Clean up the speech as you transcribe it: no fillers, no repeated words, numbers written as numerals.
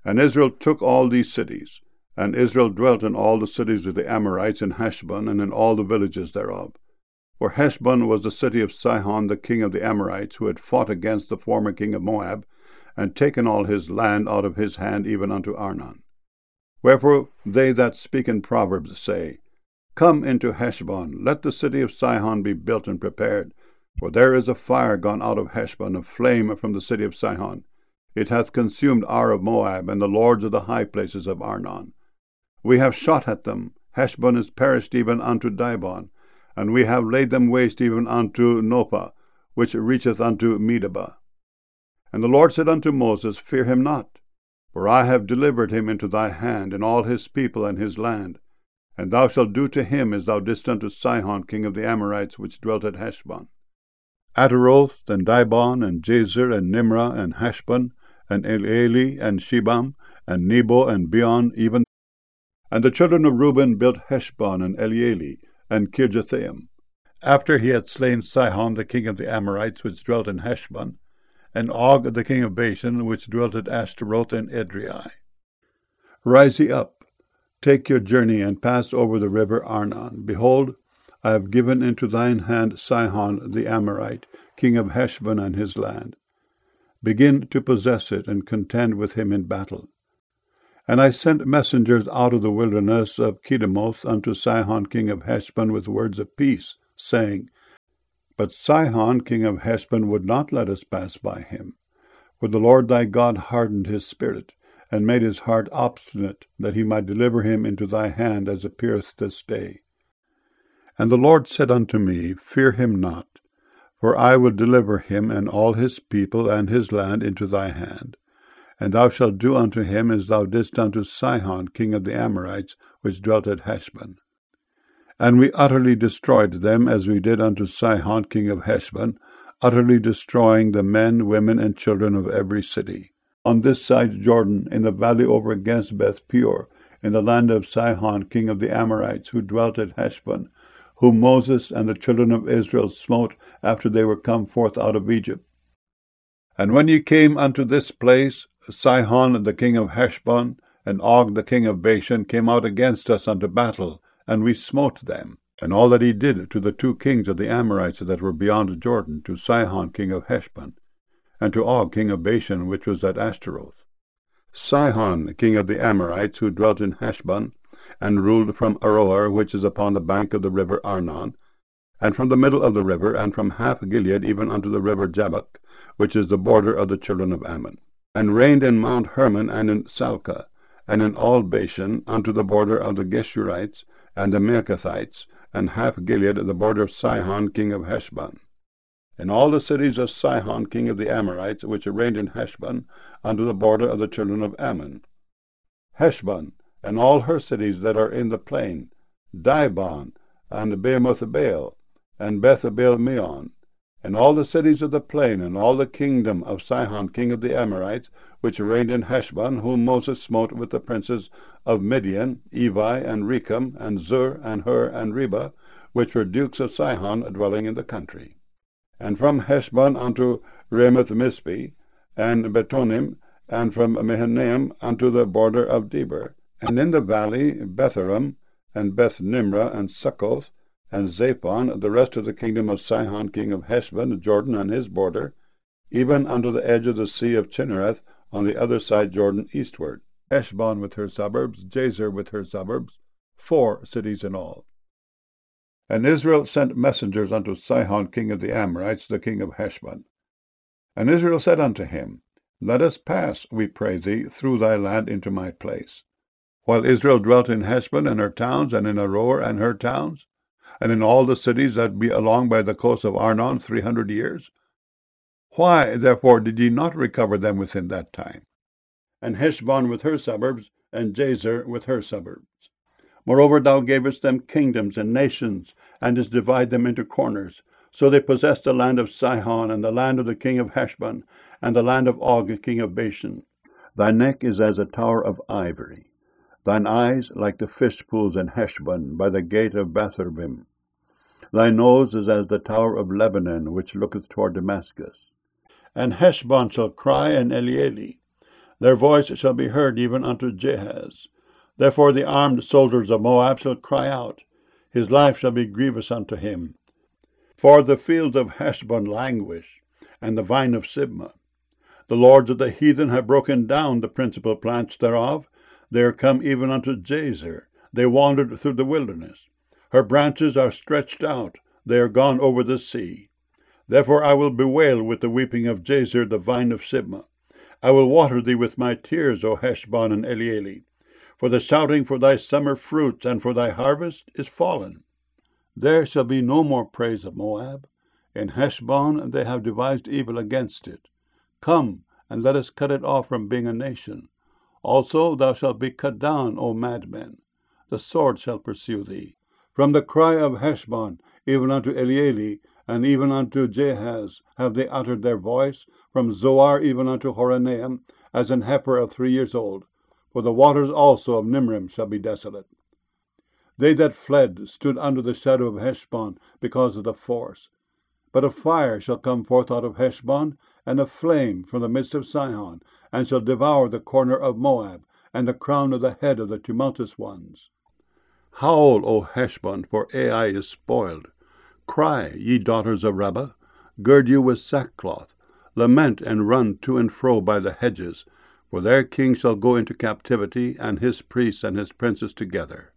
And Israel took all these cities. And Israel dwelt in all the cities of the Amorites in Heshbon, and in all the villages thereof. For Heshbon was the city of Sihon the king of the Amorites, who had fought against the former king of Moab, and taken all his land out of his hand, even unto Arnon. Wherefore they that speak in Proverbs say, Come into Heshbon, let the city of Sihon be built and prepared. For there is a fire gone out of Heshbon, a flame from the city of Sihon. It hath consumed Ar of Moab, and the lords of the high places of Arnon. We have shot at them. Heshbon is perished even unto Dibon, and we have laid them waste even unto Nopah, which reacheth unto Medeba. And the Lord said unto Moses, Fear him not, for I have delivered him into thy hand, and all his people and his land. And thou shalt do to him as thou didst unto Sihon king of the Amorites, which dwelt at Heshbon. Ataroth, and Dibon, and Jazer, and Nimrah, and Heshbon, and Elealeh, and Shebam, and Nebo, and Beon, even. And the children of Reuben built Heshbon, and Elealeh, and Kirjathaim, after he had slain Sihon the king of the Amorites, which dwelt in Heshbon, and Og the king of Bashan, which dwelt at Ashtaroth and Edrei. Rise ye up, take your journey, and pass over the river Arnon. Behold, I have given into thine hand Sihon the Amorite, king of Heshbon and his land. Begin to possess it, and contend with him in battle. And I sent messengers out of the wilderness of Kedemoth unto Sihon king of Heshbon with words of peace, saying, But Sihon king of Heshbon would not let us pass by him. For the Lord thy God hardened his spirit, and made his heart obstinate, that he might deliver him into thy hand, as appeareth this day. And the Lord said unto me, Fear him not, for I will deliver him and all his people and his land into thy hand. And thou shalt do unto him as thou didst unto Sihon king of the Amorites, which dwelt at Heshbon. And we utterly destroyed them, as we did unto Sihon king of Heshbon, utterly destroying the men, women, and children of every city. On this side Jordan, in the valley over against Beth Peor, in the land of Sihon king of the Amorites, who dwelt at Heshbon, whom Moses and the children of Israel smote after they were come forth out of Egypt. And when ye came unto this place, Sihon the king of Heshbon, and Og the king of Bashan came out against us unto battle, and we smote them. And all that he did to the two kings of the Amorites that were beyond Jordan, to Sihon king of Heshbon, and to Og king of Bashan, which was at Ashtaroth. Sihon king of the Amorites, who dwelt in Heshbon, and ruled from Aroer, which is upon the bank of the river Arnon, and from the middle of the river, and from half Gilead even unto the river Jabbok, which is the border of the children of Ammon, and reigned in Mount Hermon, and in Salcah, and in all Bashan, unto the border of the Geshurites, and the Maacathites, and half Gilead, the border of Sihon king of Heshbon. And all the cities of Sihon king of the Amorites, which reigned in Heshbon, unto the border of the children of Ammon. Heshbon, and all her cities that are in the plain, Dibon, and Beemothbaal, and Beth-abel-meon, and all the cities of the plain, and all the kingdom of Sihon king of the Amorites, which reigned in Heshbon, whom Moses smote with the princes of Midian, Evi, and Rechem, and Zur, and Hur, and Reba, which were dukes of Sihon, dwelling in the country. And from Heshbon unto Ramoth-Mizpeh, and Betonim, and from Mahanaim unto the border of Debir, and in the valley Betharam, and Beth-nimrah, and Succoth, and Zaphon, the rest of the kingdom of Sihon king of Heshbon, Jordan and his border, even unto the edge of the sea of Chinnereth, on the other side Jordan eastward. Heshbon with her suburbs, Jazer with her suburbs, 4 cities in all. And Israel sent messengers unto Sihon king of the Amorites, the king of Heshbon. And Israel said unto him, Let us pass, we pray thee, through thy land into my place. While Israel dwelt in Heshbon and her towns, and in Aroer and her towns, and in all the cities that be along by the coast of Arnon 300 years? Why, therefore, did ye not recover them within that time? And Heshbon with her suburbs, and Jazer with her suburbs. Moreover, thou gavest them kingdoms and nations, and didst divide them into corners. So they possessed the land of Sihon, and the land of the king of Heshbon, and the land of Og king of Bashan. Thy neck is as a tower of ivory, thine eyes like the fish pools in Heshbon, by the gate of Betharim. Thy nose is as the tower of Lebanon, which looketh toward Damascus. And Heshbon shall cry, and Elealeh, Their voice shall be heard even unto Jahaz. Therefore the armed soldiers of Moab shall cry out. His life shall be grievous unto him. For the fields of Heshbon languish, and the vine of Sibmah. The lords of the heathen have broken down the principal plants thereof. They are come even unto Jazer. They wandered through the wilderness. Her branches are stretched out. They are gone over the sea. Therefore I will bewail with the weeping of Jazer the vine of Sibmah. I will water thee with my tears, O Heshbon and Elealeh. For the shouting for thy summer fruits and for thy harvest is fallen. There shall be no more praise of Moab. In Heshbon they have devised evil against it. Come, and let us cut it off from being a nation. Also thou shalt be cut down, O madmen. The sword shall pursue thee. From the cry of Heshbon, even unto Elealeh, and even unto Jahaz, have they uttered their voice, from Zoar even unto Horonaim, as an heifer of 3 years old. For the waters also of Nimrim shall be desolate. They that fled stood under the shadow of Heshbon because of the force. But a fire shall come forth out of Heshbon, and a flame from the midst of Sihon, and shall devour the corner of Moab, and the crown of the head of the tumultuous ones. Howl, O Heshbon, for Ai is spoiled. Cry, ye daughters of Rabbah, gird you with sackcloth. Lament and run to and fro by the hedges, for their king shall go into captivity, and his priests and his princes together.